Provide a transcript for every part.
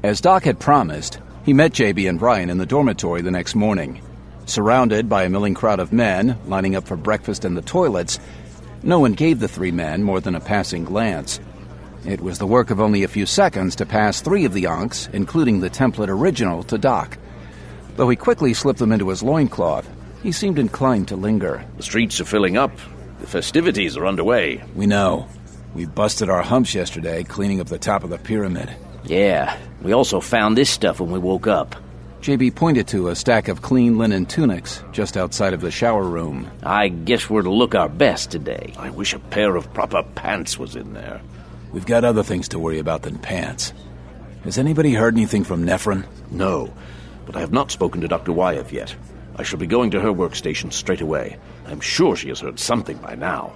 As Doc had promised, he met JB and Brian in the dormitory the next morning. Surrounded by a milling crowd of men lining up for breakfast in the toilets, no one gave the three men more than a passing glance. It was the work of only a few seconds to pass three of the Ankhs, including the template original, to Doc. Though he quickly slipped them into his loincloth, he seemed inclined to linger. The streets are filling up. The festivities are underway. We know. We busted our humps yesterday cleaning up the top of the pyramid. Yeah, we also found this stuff when we woke up. JB pointed to a stack of clean linen tunics just outside of the shower room. I guess we're to look our best today. I wish a pair of proper pants was in there. We've got other things to worry about than pants. Has anybody heard anything from Nephron? No, but I have not spoken to Dr. Wyeth yet. I shall be going to her workstation straight away. I'm sure she has heard something by now.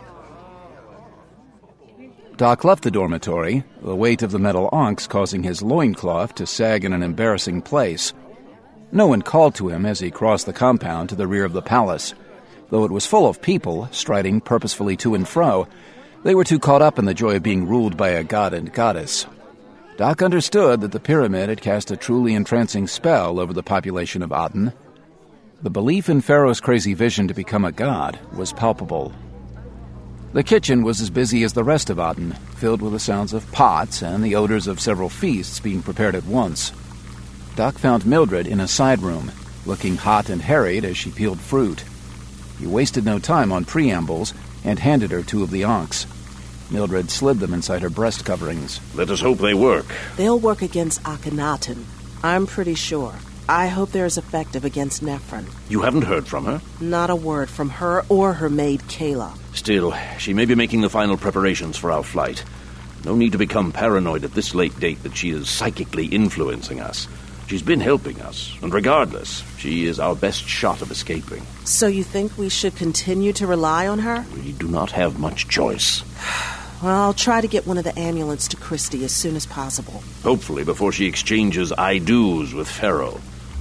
Doc left the dormitory, the weight of the metal Ankhs causing his loincloth to sag in an embarrassing place. No one called to him as he crossed the compound to the rear of the palace. Though it was full of people, striding purposefully to and fro, they were too caught up in the joy of being ruled by a god and goddess. Doc understood that the pyramid had cast a truly entrancing spell over the population of Aten. The belief in Pharaoh's crazy vision to become a god was palpable. The kitchen was as busy as the rest of Aten, filled with the sounds of pots and the odors of several feasts being prepared at once. Doc found Mildred in a side room, looking hot and harried as she peeled fruit. He wasted no time on preambles and handed her two of the Ankhs. Mildred slid them inside her breast coverings. Let us hope they work. They'll work against Akhenaten. I'm pretty sure. I hope they're as effective against Nephron. You haven't heard from her? Not a word from her or her maid, Kayla. Still, she may be making the final preparations for our flight. No need to become paranoid at this late date that she is psychically influencing us. She's been helping us, and regardless, she is our best shot of escaping. So you think we should continue to rely on her? We do not have much choice. Well, I'll try to get one of the amulets to Christie as soon as possible. Hopefully before she exchanges I-do's with Pharaoh.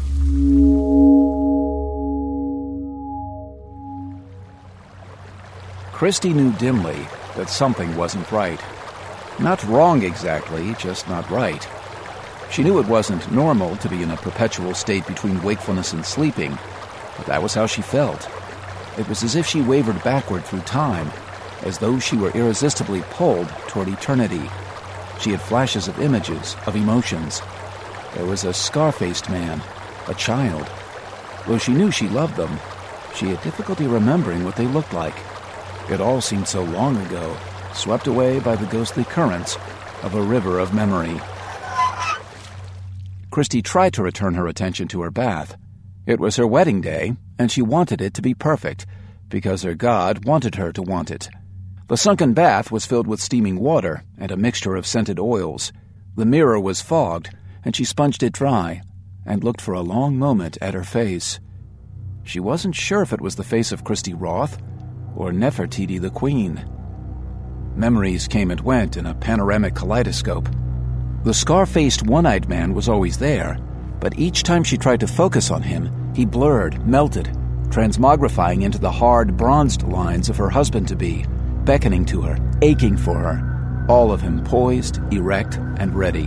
Christie knew dimly that something wasn't right. Not wrong exactly, just not right. She knew it wasn't normal to be in a perpetual state between wakefulness and sleeping, but that was how she felt. It was as if she wavered backward through time, as though she were irresistibly pulled toward eternity. She had flashes of images, of emotions. There was a scar-faced man, a child. Though she knew she loved them, she had difficulty remembering what they looked like. It all seemed so long ago, swept away by the ghostly currents of a river of memory. Christie tried to return her attention to her bath. It was her wedding day, and she wanted it to be perfect, because her god wanted her to want it. The sunken bath was filled with steaming water and a mixture of scented oils. The mirror was fogged, and she sponged it dry and looked for a long moment at her face. She wasn't sure if it was the face of Christie Roth or Nefertiti the Queen. Memories came and went in a panoramic kaleidoscope. The scar-faced, one-eyed man was always there, but each time she tried to focus on him, he blurred, melted, transmogrifying into the hard, bronzed lines of her husband-to-be, beckoning to her, aching for her, all of him poised, erect, and ready.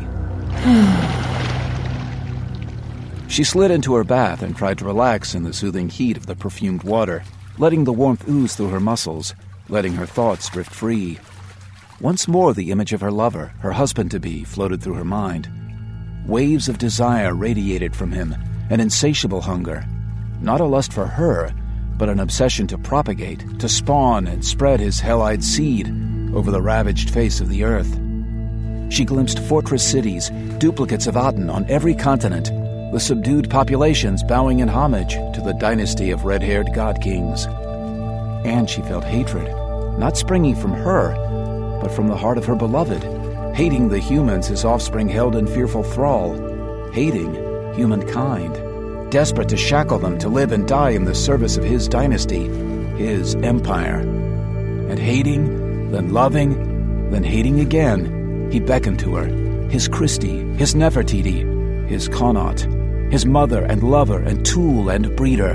She slid into her bath and tried to relax in the soothing heat of the perfumed water, letting the warmth ooze through her muscles, letting her thoughts drift free. Once more the image of her lover, her husband-to-be, floated through her mind. Waves of desire radiated from him, an insatiable hunger. Not a lust for her, but an obsession to propagate, to spawn and spread his hell-eyed seed over the ravaged face of the earth. She glimpsed fortress cities, duplicates of Aten on every continent, the subdued populations bowing in homage to the dynasty of red-haired god-kings. And she felt hatred, not springing from her, but from the heart of her beloved, hating the humans his offspring held in fearful thrall, hating humankind, desperate to shackle them to live and die in the service of his dynasty, his empire. And hating, then loving, then hating again, he beckoned to her, his Christie, his Nefertiti, his Connaught, his mother and lover and tool and breeder.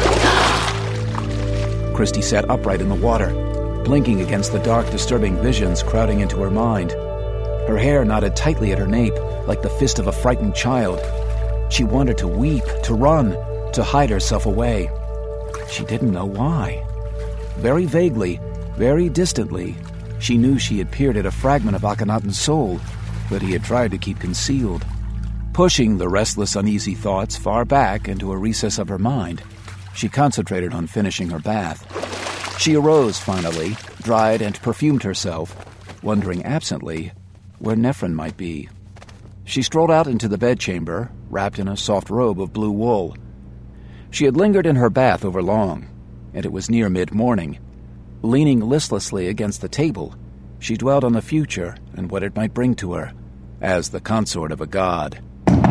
Christie sat upright in the water, blinking against the dark, disturbing visions crowding into her mind. Her hair knotted tightly at her nape, like the fist of a frightened child. She wanted to weep, to run, to hide herself away. She didn't know why. Very vaguely, very distantly, she knew she had peered at a fragment of Akhenaten's soul that he had tried to keep concealed. Pushing the restless, uneasy thoughts far back into a recess of her mind, she concentrated on finishing her bath. She arose, finally, dried and perfumed herself, wondering absently where Nephron might be. She strolled out into the bedchamber, wrapped in a soft robe of blue wool. She had lingered in her bath overlong, and it was near mid-morning. Leaning listlessly against the table, she dwelled on the future and what it might bring to her, as the consort of a god.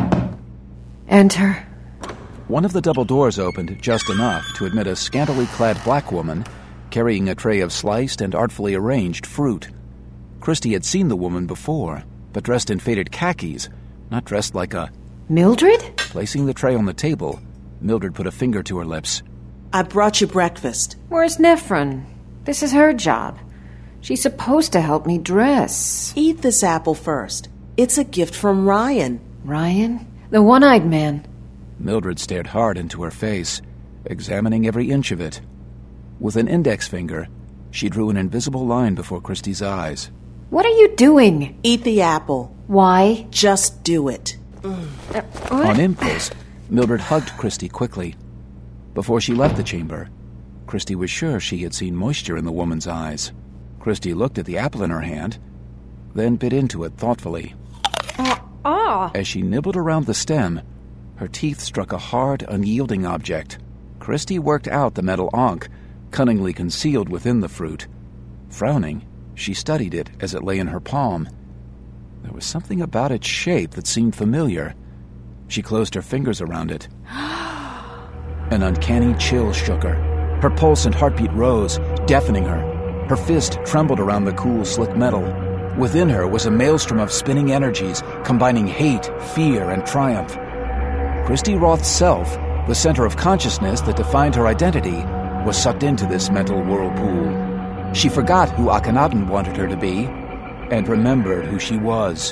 Enter. One of the double doors opened just enough to admit a scantily clad black woman carrying a tray of sliced and artfully arranged fruit. Christy had seen the woman before, but dressed in faded khakis, not dressed like a... Mildred? Placing the tray on the table, Mildred put a finger to her lips. I brought you breakfast. Where's Nephron? This is her job. She's supposed to help me dress. Eat this apple first. It's a gift from Ryan. Ryan? The one-eyed man. Mildred stared hard into her face, examining every inch of it. With an index finger, she drew an invisible line before Christy's eyes. What are you doing? Eat the apple. Why? Just do it. On impulse, Mildred hugged Christy quickly. Before she left the chamber, Christy was sure she had seen moisture in the woman's eyes. Christy looked at the apple in her hand, then bit into it thoughtfully. As she nibbled around the stem, her teeth struck a hard, unyielding object. Christy worked out the metal ankh, cunningly concealed within the fruit. Frowning, she studied it as it lay in her palm. There was something about its shape that seemed familiar. She closed her fingers around it. An uncanny chill shook her. Her pulse and heartbeat rose, deafening her. Her fist trembled around the cool, slick metal. Within her was a maelstrom of spinning energies, combining hate, fear, and triumph. Christy Roth's self, the center of consciousness that defined her identity, was sucked into this mental whirlpool. She forgot who Akhenaten wanted her to be, and remembered who she was.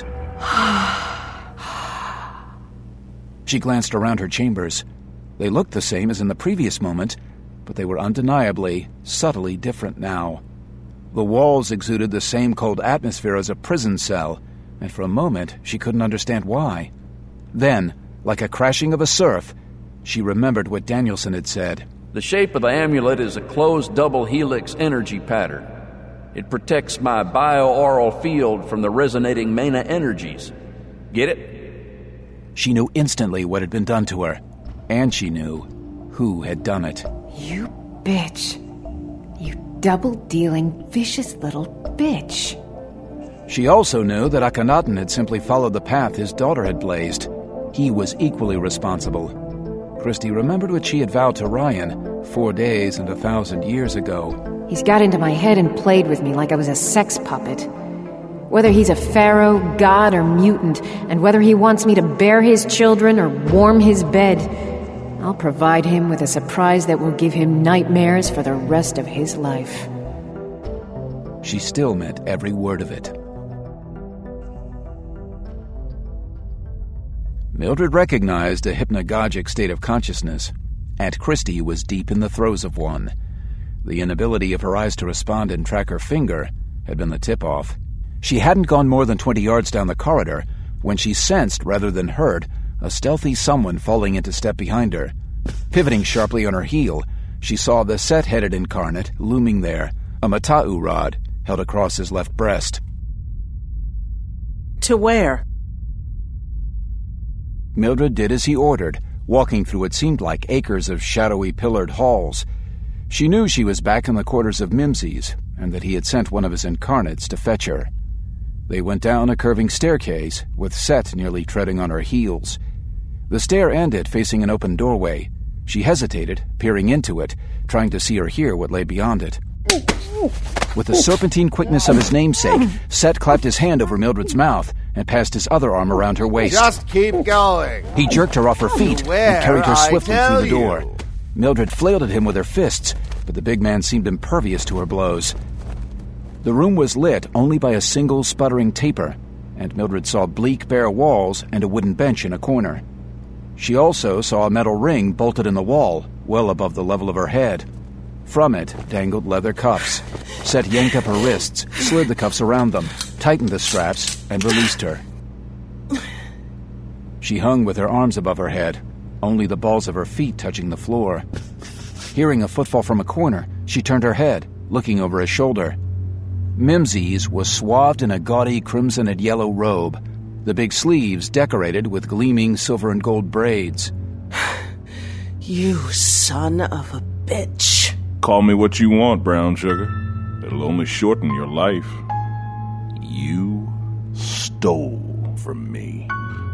She glanced around her chambers. They looked the same as in the previous moment, but they were undeniably, subtly different now. The walls exuded the same cold atmosphere as a prison cell, and for a moment she couldn't understand why. Then, like a crashing of a surf, she remembered what Danielson had said. The shape of the amulet is a closed double helix energy pattern. It protects my bio-aural field from the resonating mana energies. Get it? She knew instantly what had been done to her, and she knew who had done it. You bitch. You double-dealing, vicious little bitch. She also knew that Akhenaten had simply followed the path his daughter had blazed. He was equally responsible. Christy remembered what she had vowed to Ryan 4 days and 1,000 years ago. He's got into my head and played with me like I was a sex puppet. Whether he's a pharaoh, god, or mutant, and whether he wants me to bear his children or warm his bed, I'll provide him with a surprise that will give him nightmares for the rest of his life. She still meant every word of it. Mildred recognized a hypnagogic state of consciousness, and Christy was deep in the throes of one. The inability of her eyes to respond and track her finger had been the tip-off. She hadn't gone more than 20 yards down the corridor when she sensed, rather than heard, a stealthy someone falling into step behind her. Pivoting sharply on her heel, she saw the set-headed incarnate looming there, a Mata'u rod held across his left breast. To where? Mildred did as he ordered, walking through what seemed like acres of shadowy pillared halls. She knew she was back in the quarters of Mimses, and that he had sent one of his incarnates to fetch her. They went down a curving staircase, with Set nearly treading on her heels. The stair ended facing an open doorway. She hesitated, peering into it, trying to see or hear what lay beyond it. With the serpentine quickness of his namesake, Set clapped his hand over Mildred's mouth and passed his other arm around her waist. Just keep going. He jerked her off her feet and carried her swiftly through the door. Mildred flailed at him with her fists, but the big man seemed impervious to her blows. The room was lit only by a single sputtering taper. and Mildred saw bleak, bare walls and a wooden bench in a corner. She also saw a metal ring bolted in the wall, well above the level of her head. From it dangled leather cuffs. Set yanked up her wrists, slid the cuffs around them, tightened the straps, and released her. She hung with her arms above her head, only the balls of her feet touching the floor. Hearing a footfall from a corner, she turned her head, looking over his shoulder. Mimsys was swathed in a gaudy crimson and yellow robe, the big sleeves decorated with gleaming silver and gold braids. You son of a bitch. Call me what you want, Brown Sugar. It'll only shorten your life. You stole from me.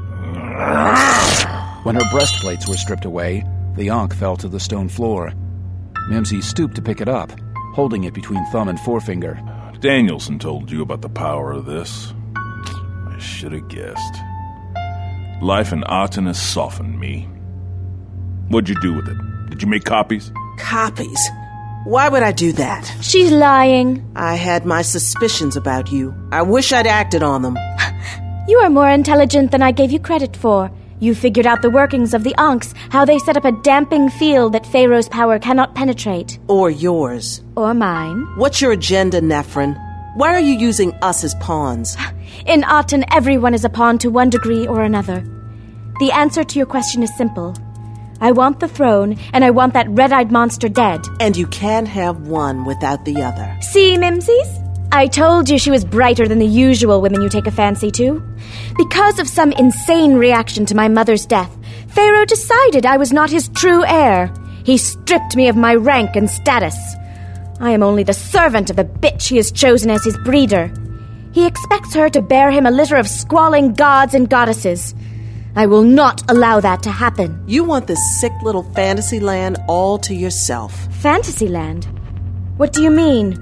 When her breastplates were stripped away, the Ankh fell to the stone floor. Mimsy stooped to pick it up, holding it between thumb and forefinger. Danielson told you about the power of this. I should have guessed. Life in Aten has softened me. What'd you do with it? Did you make copies? Copies? Why would I do that? She's lying. I had my suspicions about you. I wish I'd acted on them. You are more intelligent than I gave you credit for. You figured out the workings of the Ankhs, how they set up a damping field that Pharaoh's power cannot penetrate. Or yours. Or mine. What's your agenda, Nephrin? Why are you using us as pawns? In Aten, everyone is a pawn to one degree or another. The answer to your question is simple. I want the throne, and I want that red-eyed monster dead. And you can't have one without the other. See, Mimsies? I told you she was brighter than the usual women you take a fancy to. Because of some insane reaction to my mother's death, Pharaoh decided I was not his true heir. He stripped me of my rank and status. I am only the servant of the bitch he has chosen as his breeder. He expects her to bear him a litter of squalling gods and goddesses. I will not allow that to happen. You want this sick little fantasy land all to yourself. Fantasyland? What do you mean?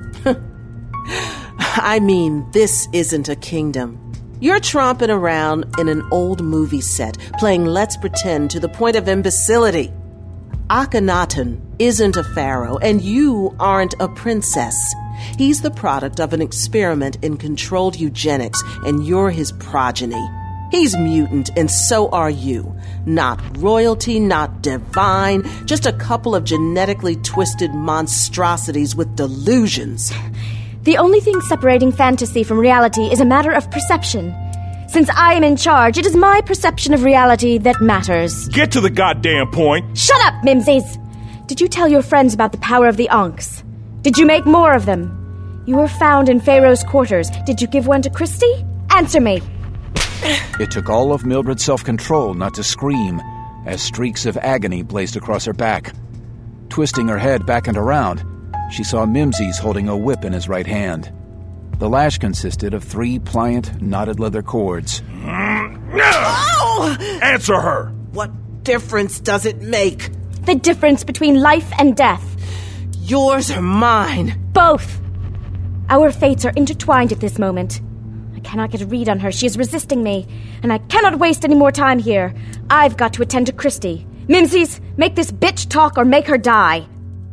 I mean, this isn't a kingdom. You're tromping around in an old movie set, playing Let's Pretend to the point of imbecility. Akhenaten isn't a pharaoh, and you aren't a princess. He's the product of an experiment in controlled eugenics, and you're his progeny. He's mutant, and so are you. Not royalty, not divine, just a couple of genetically twisted monstrosities with delusions. The only thing separating fantasy from reality is a matter of perception. Since I am in charge, it is my perception of reality that matters. Get to the goddamn point! Shut up, Mimsies! Did you tell your friends about the power of the Ankhs? Did you make more of them? You were found in Pharaoh's quarters. Did you give one to Christie? Answer me! It took all of Mildred's self-control not to scream, as streaks of agony blazed across her back. Twisting her head back and around, she saw Mimsys holding a whip in his right hand. The lash consisted of 3 pliant, knotted leather cords. Oh! Answer her! What difference does it make? The difference between life and death. Yours or mine? Both. Our fates are intertwined at this moment. I cannot get a read on her. She is resisting me, and I cannot waste any more time here. I've got to attend to Christie. Mimsies, make this bitch talk or make her die.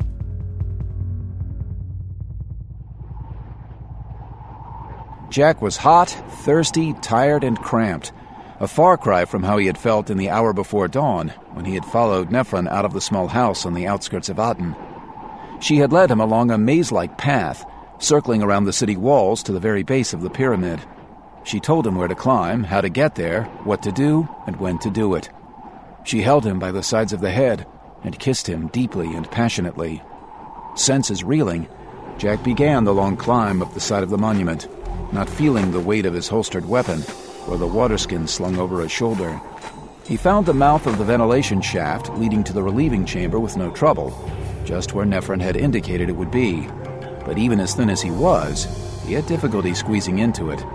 Jack was hot, thirsty, tired, and cramped, a far cry from how he had felt in the hour before dawn, when he had followed Nephrin out of the small house on the outskirts of Aten. She had led him along a maze-like path, circling around the city walls to the very base of the pyramid. She told him where to climb, how to get there, what to do, and when to do it. She held him by the sides of the head and kissed him deeply and passionately. Senses reeling, Jack began the long climb up the side of the monument, not feeling the weight of his holstered weapon or the waterskin slung over his shoulder. He found the mouth of the ventilation shaft leading to the relieving chamber with no trouble, just where Nephrin had indicated it would be. But even as thin as he was, he had difficulty squeezing into it.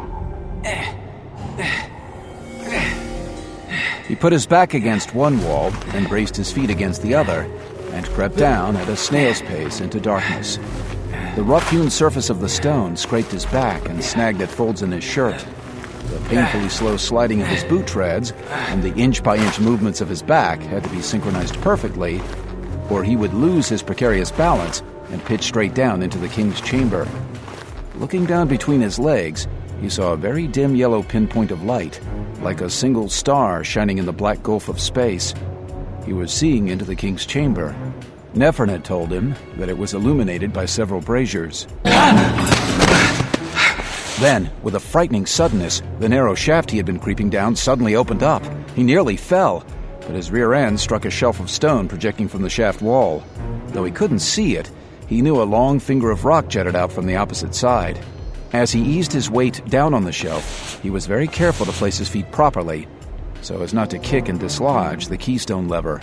He put his back against one wall and braced his feet against the other, and crept down at a snail's pace into darkness. The rough-hewn surface of the stone scraped his back and snagged at folds in his shirt. The painfully slow sliding of his boot treads and the inch-by-inch movements of his back had to be synchronized perfectly, or he would lose his precarious balance and pitch straight down into the king's chamber. Looking down between his legs, he saw a very dim yellow pinpoint of light, like a single star shining in the black gulf of space. He was seeing into the king's chamber. Nephrin had told him that it was illuminated by several braziers. Then, with a frightening suddenness, the narrow shaft he had been creeping down suddenly opened up. He nearly fell, but his rear end struck a shelf of stone projecting from the shaft wall. Though he couldn't see it, he knew a long finger of rock jutted out from the opposite side. As he eased his weight down on the shelf, he was very careful to place his feet properly, so as not to kick and dislodge the keystone lever.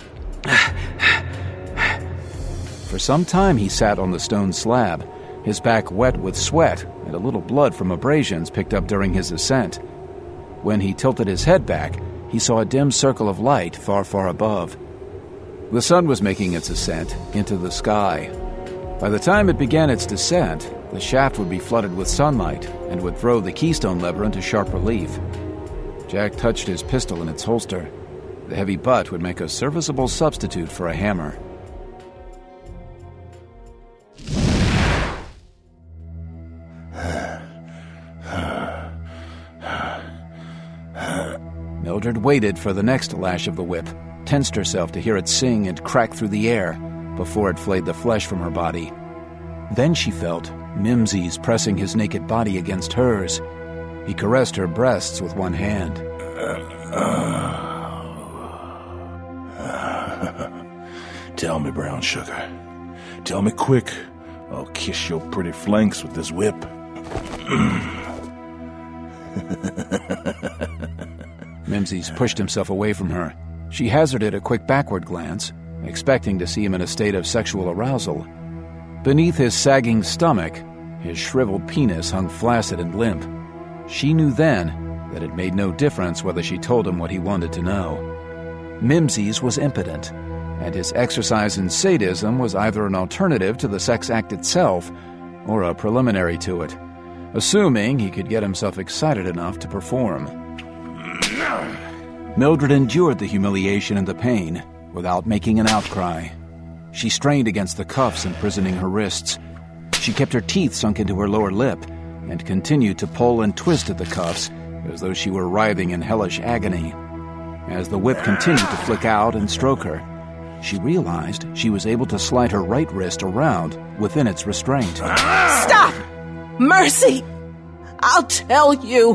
For some time he sat on the stone slab, his back wet with sweat and a little blood from abrasions picked up during his ascent. When he tilted his head back, he saw a dim circle of light far, far above. The sun was making its ascent into the sky. By the time it began its descent, the shaft would be flooded with sunlight and would throw the keystone lever into sharp relief. Jack touched his pistol in its holster. The heavy butt would make a serviceable substitute for a hammer. Mildred waited for the next lash of the whip, tensed herself to hear it sing and crack through the air before it flayed the flesh from her body. Then she felt Mimsey's pressing his naked body against hers. He caressed her breasts with one hand. Tell me, brown sugar. Tell me quick. I'll kiss your pretty flanks with this whip. Mimsey's pushed himself away from her. She hazarded a quick backward glance, expecting to see him in a state of sexual arousal. Beneath his sagging stomach, his shriveled penis hung flaccid and limp. She knew then that it made no difference whether she told him what he wanted to know. Mimsey's was impotent, and his exercise in sadism was either an alternative to the sex act itself or a preliminary to it, assuming he could get himself excited enough to perform. Mildred endured the humiliation and the pain without making an outcry. She strained against the cuffs imprisoning her wrists. She kept her teeth sunk into her lower lip and continued to pull and twist at the cuffs as though she were writhing in hellish agony. As the whip continued to flick out and stroke her, she realized she was able to slide her right wrist around within its restraint. Stop! Mercy! I'll tell you!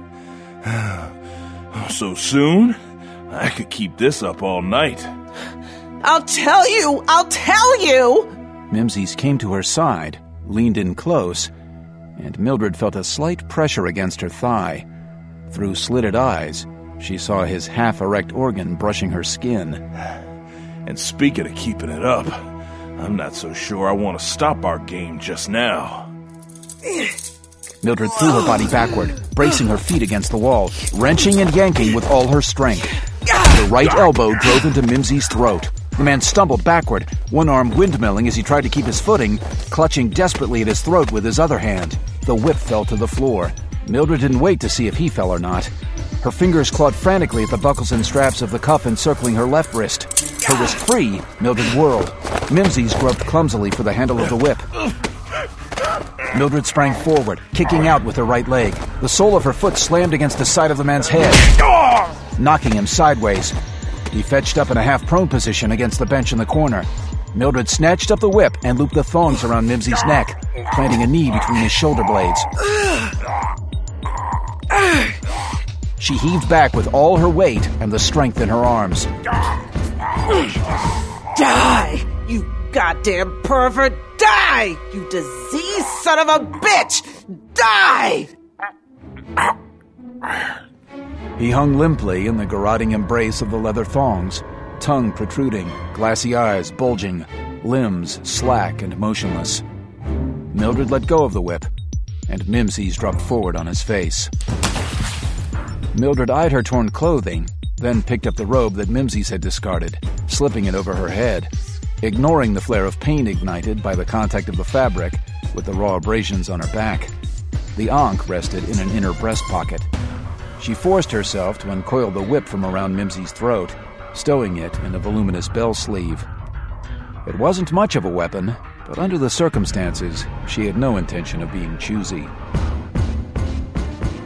So soon? I could keep this up all night. I'll tell you! I'll tell you! Mimsey's came to her side, leaned in close, and Mildred felt a slight pressure against her thigh. Through slitted eyes, she saw his half-erect organ brushing her skin. And speaking of keeping it up, I'm not so sure I want to stop our game just now. Mildred threw her body backward, bracing her feet against the wall, wrenching and yanking with all her strength. The right elbow drove into Mimsey's throat. The man stumbled backward, one arm windmilling as he tried to keep his footing, clutching desperately at his throat with his other hand. The whip fell to the floor. Mildred didn't wait to see if he fell or not. Her fingers clawed frantically at the buckles and straps of the cuff encircling her left wrist. Her wrist free, Mildred whirled. Mimsey's groped clumsily for the handle of the whip. Mildred sprang forward, kicking out with her right leg. The sole of her foot slammed against the side of the man's head, knocking him sideways. He fetched up in a half-prone position against the bench in the corner. Mildred snatched up the whip and looped the thongs around Mimsey's neck, planting a knee between his shoulder blades. She heaved back with all her weight and the strength in her arms. Die, you goddamn pervert! Die, you diseased son of a bitch! Die! He hung limply in the garroting embrace of the leather thongs, tongue protruding, glassy eyes bulging, limbs slack and motionless. Mildred let go of the whip, and Mimsey's dropped forward on his face. Mildred eyed her torn clothing, then picked up the robe that Mimsey's had discarded, slipping it over her head, ignoring the flare of pain ignited by the contact of the fabric with the raw abrasions on her back. The ankh rested in an inner breast pocket. She forced herself to uncoil the whip from around Mimsey's throat, stowing it in a voluminous bell sleeve. It wasn't much of a weapon, but under the circumstances, she had no intention of being choosy.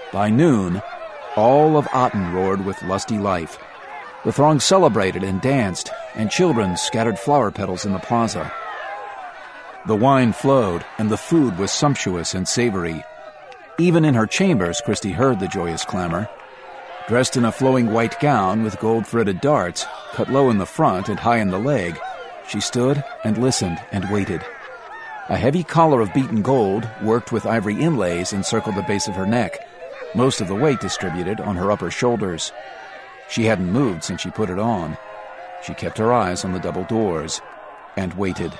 By noon, all of Aten roared with lusty life. The throng celebrated and danced, and children scattered flower petals in the plaza. The wine flowed, and the food was sumptuous and savory. Even in her chambers, Christie heard the joyous clamor. Dressed in a flowing white gown with gold-threaded darts, cut low in the front and high in the leg, she stood and listened and waited. A heavy collar of beaten gold, worked with ivory inlays, encircled the base of her neck, most of the weight distributed on her upper shoulders. She hadn't moved since she put it on. She kept her eyes on the double doors and waited.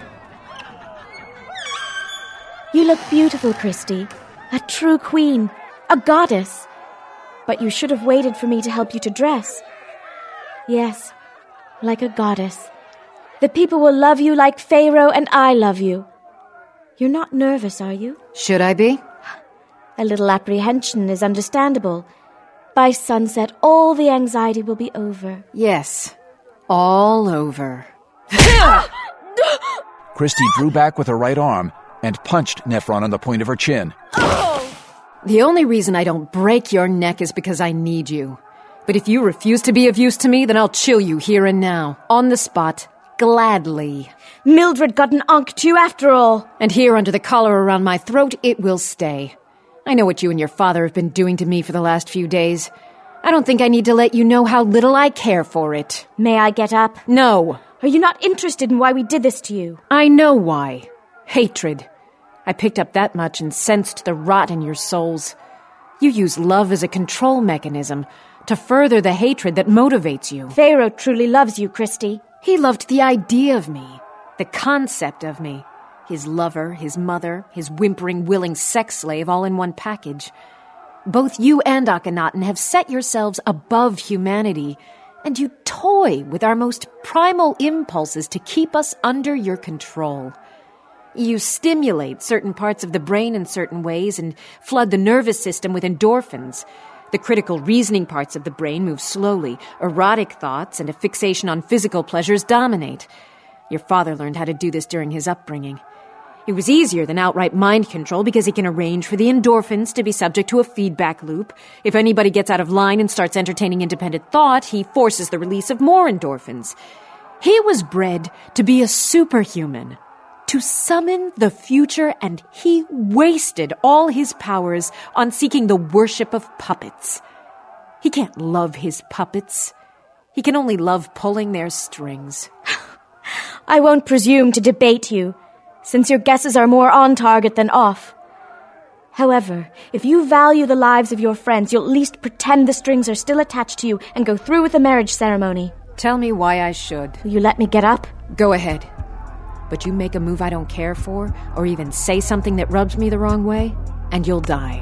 You look beautiful, Christie. A true queen. A goddess. But you should have waited for me to help you to dress. Yes, like a goddess. The people will love you like Pharaoh, and I love you. You're not nervous, are you? Should I be? A little apprehension is understandable. By sunset, all the anxiety will be over. Yes, all over. Christie drew back with her right arm and punched Nephron on the point of her chin. The only reason I don't break your neck is because I need you. But if you refuse to be of use to me, then I'll chill you here and now, on the spot, gladly. Mildred got an onk too, after all. And here under the collar around my throat, it will stay. I know what you and your father have been doing to me for the last few days. I don't think I need to let you know how little I care for it. May I get up? No. Are you not interested in why we did this to you? I know why. Hatred. I picked up that much and sensed the rot in your souls. You use love as a control mechanism to further the hatred that motivates you. Pharaoh truly loves you, Christie. He loved the idea of me, the concept of me. His lover, his mother, his whimpering, willing sex slave all in one package. Both you and Akhenaten have set yourselves above humanity, and you toy with our most primal impulses to keep us under your control. You stimulate certain parts of the brain in certain ways and flood the nervous system with endorphins. The critical reasoning parts of the brain move slowly. Erotic thoughts and a fixation on physical pleasures dominate. Your father learned how to do this during his upbringing. It was easier than outright mind control because he can arrange for the endorphins to be subject to a feedback loop. If anybody gets out of line and starts entertaining independent thought, he forces the release of more endorphins. He was bred to be a superhuman, to summon the future, and he wasted all his powers on seeking the worship of puppets. He can't love his puppets. He can only love pulling their strings. I won't presume to debate you, since your guesses are more on target than off. However, if you value the lives of your friends, you'll at least pretend the strings are still attached to you and go through with the marriage ceremony. Tell me why I should. Will you let me get up? Go ahead. But you make a move I don't care for, or even say something that rubs me the wrong way, and you'll die.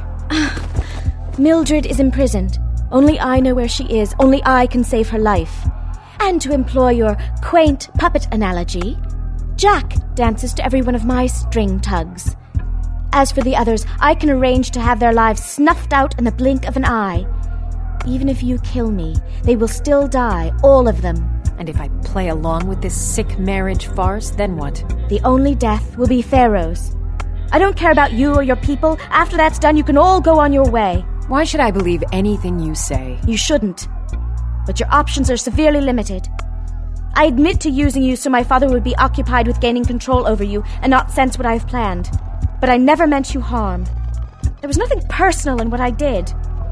Mildred is imprisoned. Only I know where she is. Only I can save her life. And to employ your quaint puppet analogy, Jack dances to every one of my string tugs. As for the others, I can arrange to have their lives snuffed out in the blink of an eye. Even if you kill me, they will still die, all of them. And if I play along with this sick marriage farce, then what? The only death will be Pharaoh's. I don't care about you or your people. After that's done, you can all go on your way. Why should I believe anything you say? You shouldn't. But your options are severely limited. I admit to using you so my father would be occupied with gaining control over you and not sense what I've planned. But I never meant you harm. There was nothing personal in what I did.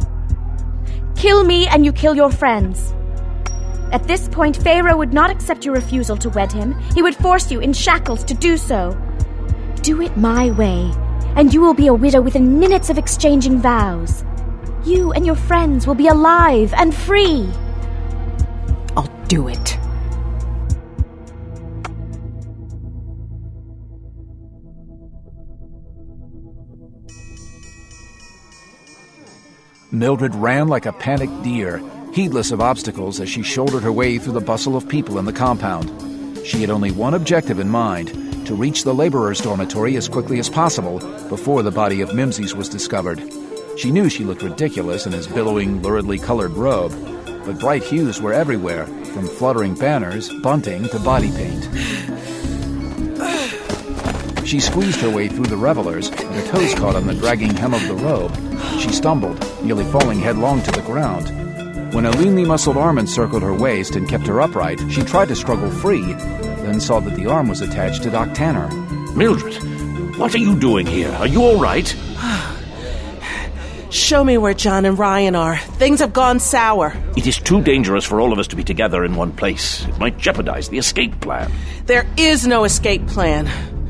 Kill me and you kill your friends. At this point, Pharaoh would not accept your refusal to wed him. He would force you in shackles to do so. Do it my way, and you will be a widow within minutes of exchanging vows. You and your friends will be alive and free. I'll do it. Mildred ran like a panicked deer, heedless of obstacles as she shouldered her way through the bustle of people in the compound. She had only one objective in mind, to reach the laborer's dormitory as quickly as possible before the body of Mimses was discovered. She knew she looked ridiculous in his billowing, luridly colored robe, but bright hues were everywhere, from fluttering banners, bunting, to body paint. She squeezed her way through the revelers, and her toes caught on the dragging hem of the robe. She stumbled, nearly falling headlong to the ground. When a leanly muscled arm encircled her waist and kept her upright, she tried to struggle free, then saw that the arm was attached to Doc Tanner. Mildred, what are you doing here? Are you all right? Show me where John and Ryan are. Things have gone sour. It is too dangerous for all of us to be together in one place. It might jeopardize the escape plan. There is no escape plan.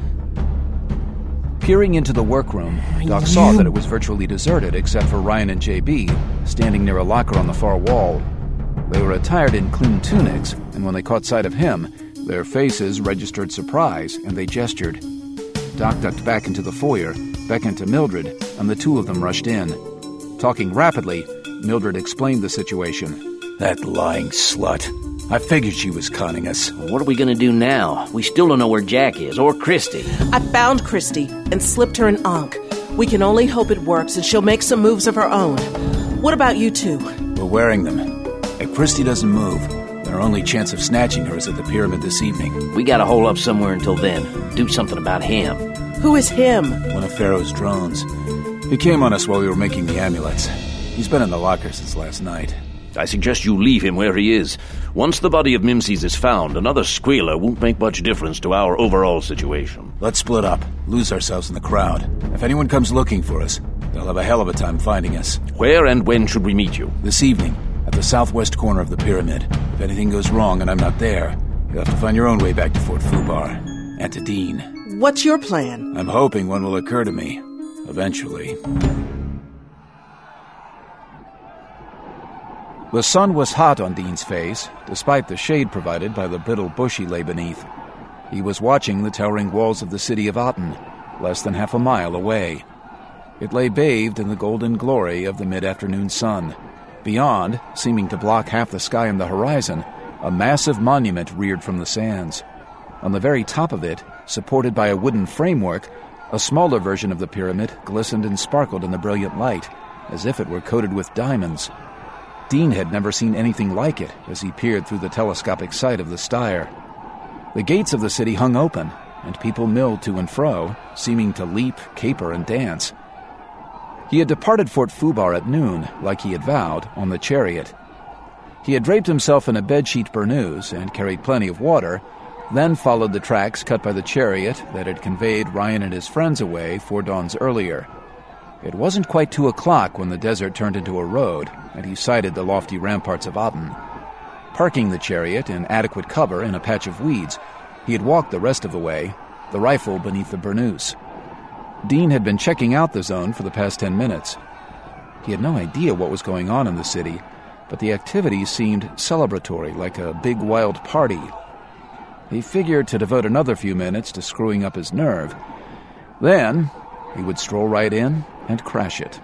Peering into the workroom, Doc saw that it was virtually deserted except for Ryan and JB, standing near a locker on the far wall. They were attired in clean tunics, and when they caught sight of him, their faces registered surprise, and they gestured. Doc ducked back into the foyer, beckoned to Mildred, and the two of them rushed in. Talking rapidly, Mildred explained the situation. That lying slut. I figured she was conning us. What are we going to do now? We still don't know where Jack is, or Christy. I found Christy and slipped her an Ankh. We can only hope it works and she'll make some moves of her own. What about you two? We're wearing them. If Christy doesn't move, then our only chance of snatching her is at the pyramid this evening. We got to hole up somewhere until then. Do something about him. Who is him? One of Pharaoh's drones. He came on us while we were making the amulets. He's been in the locker since last night. I suggest you leave him where he is. Once the body of Mimses is found, another squealer won't make much difference to our overall situation. Let's split up, lose ourselves in the crowd. If anyone comes looking for us, they'll have a hell of a time finding us. Where and when should we meet you? This evening, at the southwest corner of the pyramid. If anything goes wrong and I'm not there, you'll have to find your own way back to Fort Fubar. And to Dean. What's your plan? I'm hoping one will occur to me. Eventually. The sun was hot on Dean's face, despite the shade provided by the brittle bush he lay beneath. He was watching the towering walls of the city of Aten, less than half a mile away. It lay bathed in the golden glory of the mid-afternoon sun. Beyond, seeming to block half the sky and the horizon, a massive monument reared from the sands. On the very top of it, supported by a wooden framework, a smaller version of the pyramid glistened and sparkled in the brilliant light, as if it were coated with diamonds. Dean had never seen anything like it as he peered through the telescopic sight of the spire. The gates of the city hung open, and people milled to and fro, seeming to leap, caper, and dance. He had departed Fort Fubar at noon, like he had vowed, on the chariot. He had draped himself in a bedsheet burnous and carried plenty of water, then followed the tracks cut by the chariot that had conveyed Ryan and his friends away 4 dawns earlier. It wasn't quite 2 o'clock when the desert turned into a road, and he sighted the lofty ramparts of Aten. Parking the chariot in adequate cover in a patch of weeds, he had walked the rest of the way, the rifle beneath the burnous. Dean had been checking out the zone for the past 10 minutes. He had no idea what was going on in the city, but the activity seemed celebratory, like a big wild party. He figured to devote another few minutes to screwing up his nerve. Then he would stroll right in and crash it.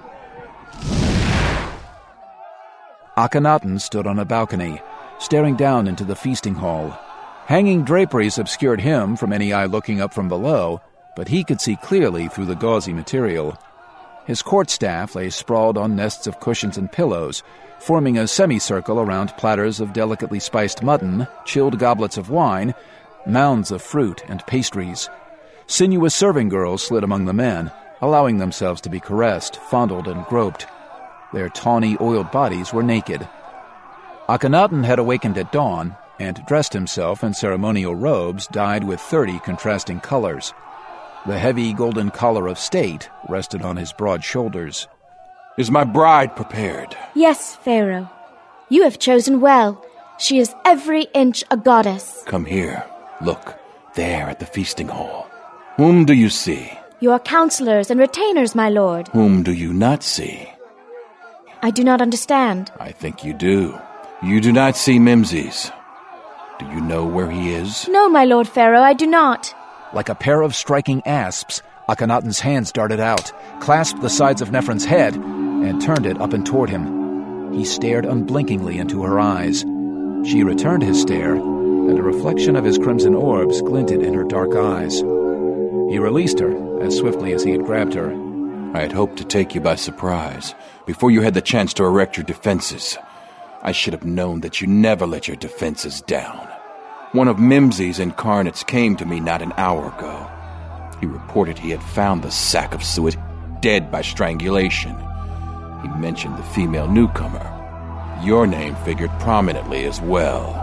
Akhenaten stood on a balcony, staring down into the feasting hall. Hanging draperies obscured him from any eye looking up from below, but he could see clearly through the gauzy material. His court staff lay sprawled on nests of cushions and pillows, forming a semicircle around platters of delicately spiced mutton, chilled goblets of wine, mounds of fruit and pastries. Sinuous serving girls slid among the men, allowing themselves to be caressed, fondled, and groped. Their tawny, oiled bodies were naked. Akhenaten had awakened at dawn and dressed himself in ceremonial robes dyed with 30 contrasting colors. The heavy golden collar of state rested on his broad shoulders. Is my bride prepared? Yes, Pharaoh. You have chosen well. She is every inch a goddess. Come here. Look, there at the feasting hall. Whom do you see? Your counselors and retainers, my lord. Whom do you not see? I do not understand. I think you do. You do not see Mimses. Do you know where he is? No, my lord Pharaoh, I do not. Like a pair of striking asps, Akhenaten's hands darted out, clasped the sides of Nephron's head, and turned it up and toward him. He stared unblinkingly into her eyes. She returned his stare, and a reflection of his crimson orbs glinted in her dark eyes. He released her as swiftly as he had grabbed her. I had hoped to take you by surprise, before you had the chance to erect your defenses. I should have known that you never let your defenses down. One of Mimses' incarnates came to me not an hour ago. He reported he had found the sack of suet dead by strangulation. He mentioned the female newcomer. Your name figured prominently as well.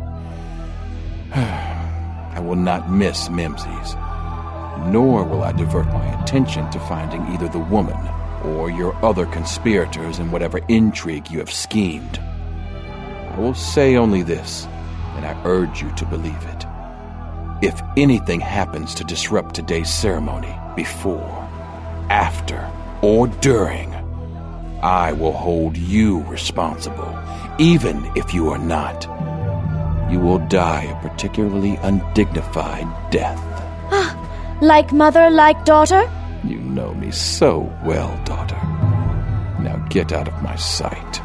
I will not miss Mimsys, nor will I divert my attention to finding either the woman or your other conspirators in whatever intrigue you have schemed. I will say only this, and I urge you to believe it. If anything happens to disrupt today's ceremony, before, after, or during, I will hold you responsible, even if you are not. You will die a particularly undignified death. Like mother, like daughter? You know me so well, daughter. Now get out of my sight.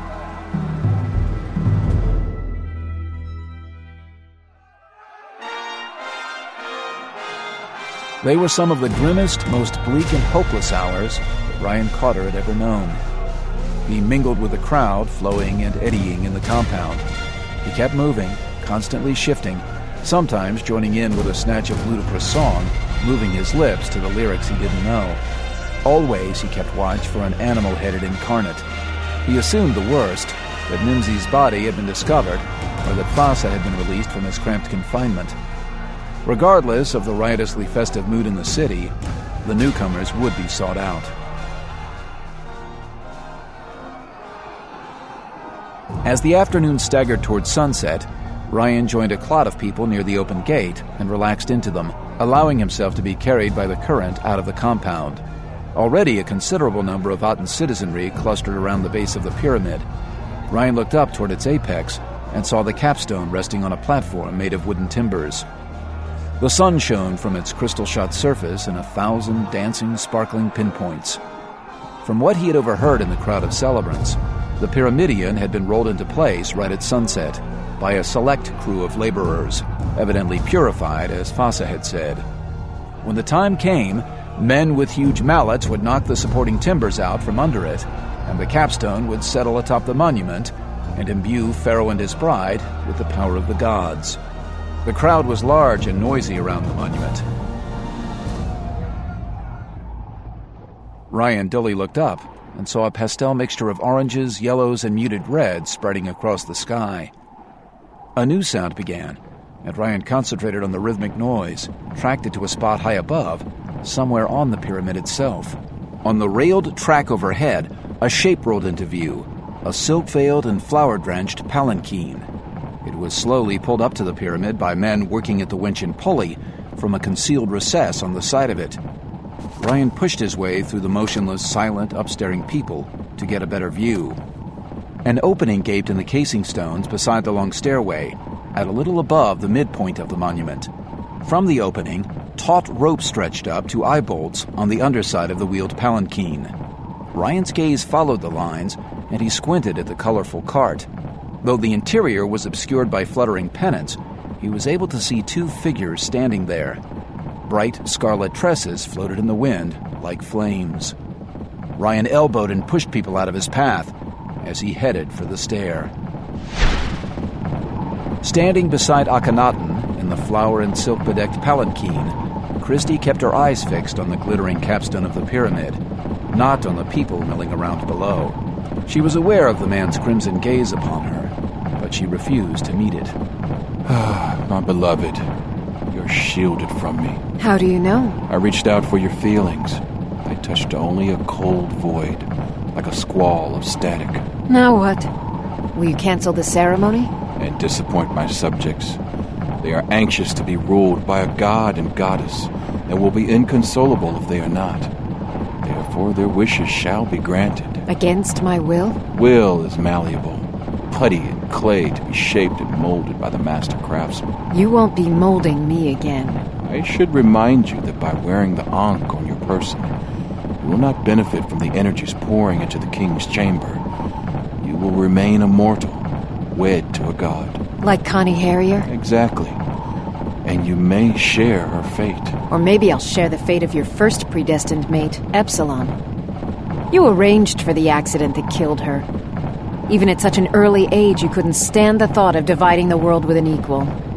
They were some of the grimmest, most bleak and hopeless hours that Ryan Cotter had ever known. He mingled with the crowd, flowing and eddying in the compound. He kept moving, constantly shifting, sometimes joining in with a snatch of ludicrous song, moving his lips to the lyrics he didn't know. Always he kept watch for an animal-headed incarnate. He assumed the worst, that Mimsy's body had been discovered, or that Thassa had been released from his cramped confinement. Regardless of the riotously festive mood in the city, the newcomers would be sought out. As the afternoon staggered towards sunset, Ryan joined a clot of people near the open gate and relaxed into them, allowing himself to be carried by the current out of the compound. Already a considerable number of Aten citizenry clustered around the base of the pyramid. Ryan looked up toward its apex and saw the capstone resting on a platform made of wooden timbers. The sun shone from its crystal-shot surface in 1,000 dancing, sparkling pinpoints. From what he had overheard in the crowd of celebrants, the Pyramidion had been rolled into place right at sunset by a select crew of laborers, evidently purified, as Thassa had said. When the time came, men with huge mallets would knock the supporting timbers out from under it, and the capstone would settle atop the monument and imbue Pharaoh and his bride with the power of the gods. The crowd was large and noisy around the monument. Ryan dully looked up and saw a pastel mixture of oranges, yellows, and muted reds spreading across the sky. A new sound began, and Ryan concentrated on the rhythmic noise, tracked it to a spot high above, somewhere on the pyramid itself. On the railed track overhead, a shape rolled into view, a silk-veiled and flower-drenched palanquin. It was slowly pulled up to the pyramid by men working at the winch and pulley from a concealed recess on the side of it. Ryan pushed his way through the motionless, silent, upstaring people to get a better view. An opening gaped in the casing stones beside the long stairway, at a little above the midpoint of the monument. From the opening, taut rope stretched up to eye bolts on the underside of the wheeled palanquin. Ryan's gaze followed the lines, and he squinted at the colorful cart. Though the interior was obscured by fluttering pennants, he was able to see two figures standing there. Bright scarlet tresses floated in the wind like flames. Ryan elbowed and pushed people out of his path as he headed for the stair. Standing beside Akhenaten in the flower and silk-bedecked palanquin, Christie kept her eyes fixed on the glittering capstone of the pyramid, not on the people milling around below. She was aware of the man's crimson gaze upon her, but she refused to meet it. Ah, my beloved, you're shielded from me. How do you know? I reached out for your feelings. They touched only a cold void, like a squall of static. Now what? Will you cancel the ceremony? And disappoint my subjects. They are anxious to be ruled by a god and goddess, and will be inconsolable if they are not. Therefore, their wishes shall be granted. Against my will? Will is malleable, putty and clay to be shaped and molded by the master craftsman. You won't be molding me again. I should remind you that by wearing the Ankh on your person, you will not benefit from the energies pouring into the king's chamber. You will remain immortal, wed to a god. Like Connie Harrier? Exactly. And you may share her fate. Or maybe I'll share the fate of your first predestined mate, Epsilon. You arranged for the accident that killed her. Even at such an early age, you couldn't stand the thought of dividing the world with an equal.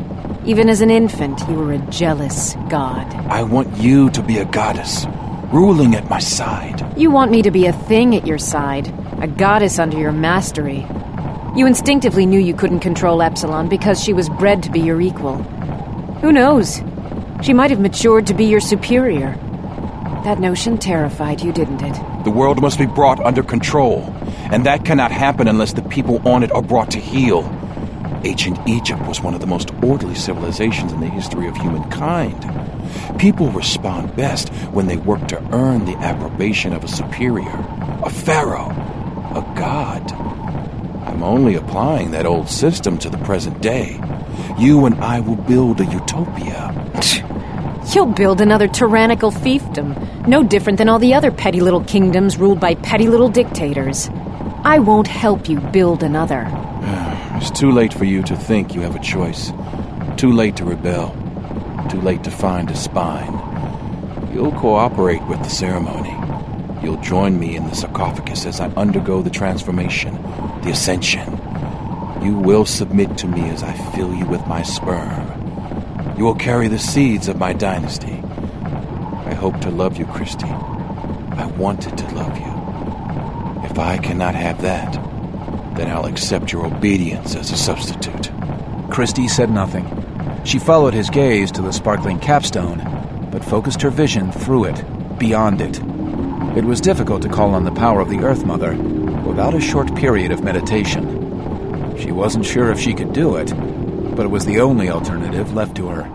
Even as an infant, you were a jealous god. I want you to be a goddess, ruling at my side. You want me to be a thing at your side, a goddess under your mastery. You instinctively knew you couldn't control Epsilon because she was bred to be your equal. Who knows? She might have matured to be your superior. That notion terrified you, didn't it? The world must be brought under control, and that cannot happen unless the people on it are brought to heel. Ancient Egypt was one of the most orderly civilizations in the history of humankind. People respond best when they work to earn the approbation of a superior, a pharaoh, a god. I'm only applying that old system to the present day. You and I will build a utopia. You'll build another tyrannical fiefdom, no different than all the other petty little kingdoms ruled by petty little dictators. I won't help you build another. It's too late for you to think you have a choice. Too late to rebel. Too late to find a spine. You'll cooperate with the ceremony. You'll join me in the sarcophagus as I undergo the transformation, the ascension. You will submit to me as I fill you with my sperm. You will carry the seeds of my dynasty. I hope to love you, Christy. I wanted to love you. If I cannot have that, then I'll accept your obedience as a substitute. Christy said nothing. She followed his gaze to the sparkling capstone, but focused her vision through it, beyond it. It was difficult to call on the power of the Earth Mother without a short period of meditation. She wasn't sure if she could do it, but it was the only alternative left to her.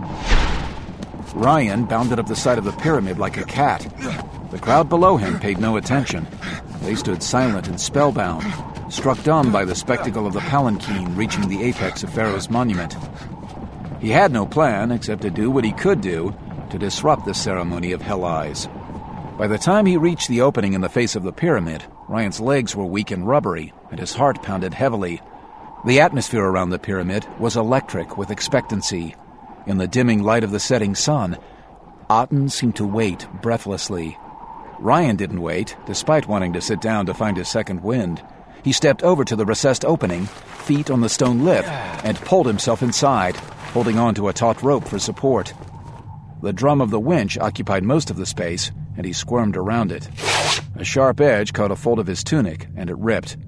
Ryan bounded up the side of the pyramid like a cat. The crowd below him paid no attention. They stood silent and spellbound, struck dumb by the spectacle of the palanquin reaching the apex of Pharaoh's monument. He had no plan except to do what he could do to disrupt the ceremony of Hell Eyes. By the time he reached the opening in the face of the pyramid, Ryan's legs were weak and rubbery, and his heart pounded heavily. The atmosphere around the pyramid was electric with expectancy. In the dimming light of the setting sun, Aten seemed to wait breathlessly. Ryan didn't wait, despite wanting to sit down to find his second wind. He stepped over to the recessed opening, feet on the stone lip, and pulled himself inside, holding on to a taut rope for support. The drum of the winch occupied most of the space, and he squirmed around it. A sharp edge caught a fold of his tunic, and it ripped.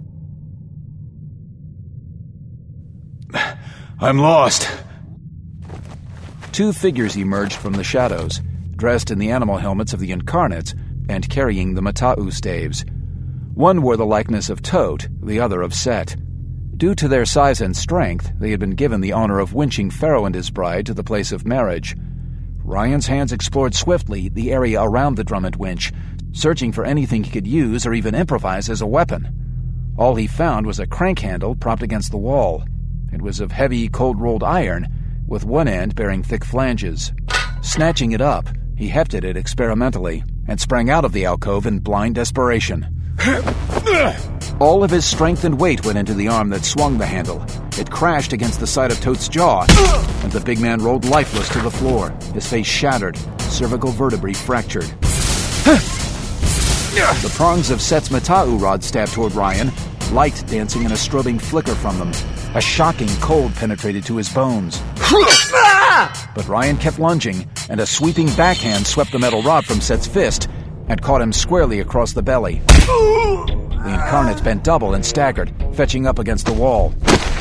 I'm lost. Two figures emerged from the shadows, dressed in the animal helmets of the Incarnates and carrying the Mata'u staves. One wore the likeness of Tot, the other of Set. Due to their size and strength, they had been given the honor of winching Pharaoh and his bride to the place of marriage. Ryan's hands explored swiftly the area around the drum and winch, searching for anything he could use or even improvise as a weapon. All he found was a crank handle propped against the wall. It was of heavy, cold-rolled iron, with one end bearing thick flanges. Snatching it up, he hefted it experimentally and sprang out of the alcove in blind desperation. All of his strength and weight went into the arm that swung the handle. It crashed against the side of Tot's jaw, and the big man rolled lifeless to the floor, his face shattered, cervical vertebrae fractured. The prongs of Set's Mata'u rod stabbed toward Ryan, light dancing in a strobing flicker from them. A shocking cold penetrated to his bones. But Ryan kept lunging, and a sweeping backhand swept the metal rod from Set's fist and caught him squarely across the belly. The Incarnate bent double and staggered, fetching up against the wall.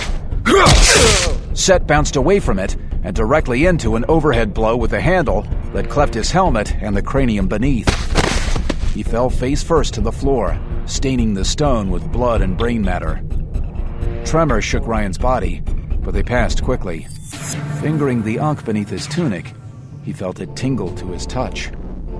Set bounced away from it and directly into an overhead blow with a handle that cleft his helmet and the cranium beneath. He fell face first to the floor, staining the stone with blood and brain matter. Tremors shook Ryan's body, but they passed quickly. Fingering the ankh beneath his tunic, he felt it tingle to his touch.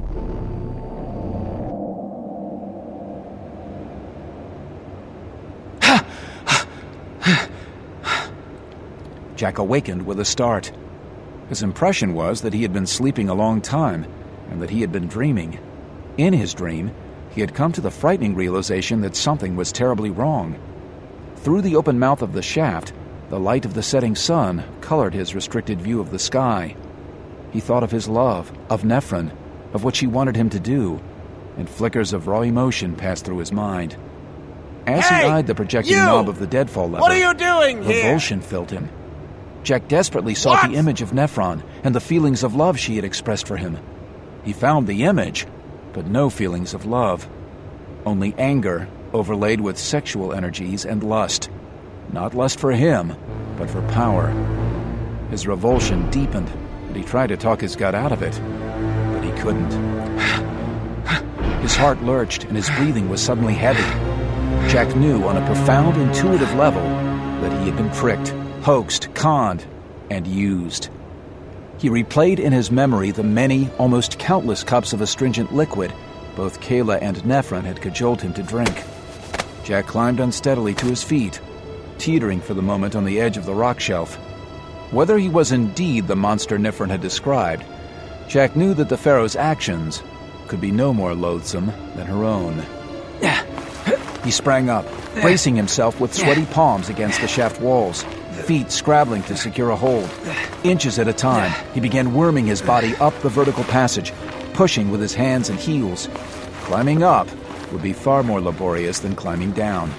Jack awakened with a start. His impression was that he had been sleeping a long time, and that he had been dreaming. In his dream, he had come to the frightening realization that something was terribly wrong. Through the open mouth of the shaft, the light of the setting sun colored his restricted view of the sky. He thought of his love, of Nephron, of what she wanted him to do, and flickers of raw emotion passed through his mind. As he eyed the projecting knob of the deadfall lever, what are you doing here? revulsion filled him. Jack desperately sought the image of Nephron and the feelings of love she had expressed for him. He found the image, but no feelings of love. Only anger overlaid with sexual energies and lust. Not lust for him, but for power. His revulsion deepened, and he tried to talk his gut out of it, but he couldn't. His heart lurched, and his breathing was suddenly heavy. Jack knew on a profound, intuitive level that he had been tricked, hoaxed, conned, and used. He replayed in his memory the many, almost countless cups of astringent liquid both Kayla and Nephron had cajoled him to drink. Jack climbed unsteadily to his feet, teetering for the moment on the edge of the rock shelf. Whether he was indeed the monster Nephron had described, Jack knew that the Pharaoh's actions could be no more loathsome than her own. He sprang up, bracing himself with sweaty palms against the shaft walls, feet scrabbling to secure a hold. Inches at a time, he began worming his body up the vertical passage, pushing with his hands and heels. Climbing up would be far more laborious than climbing down.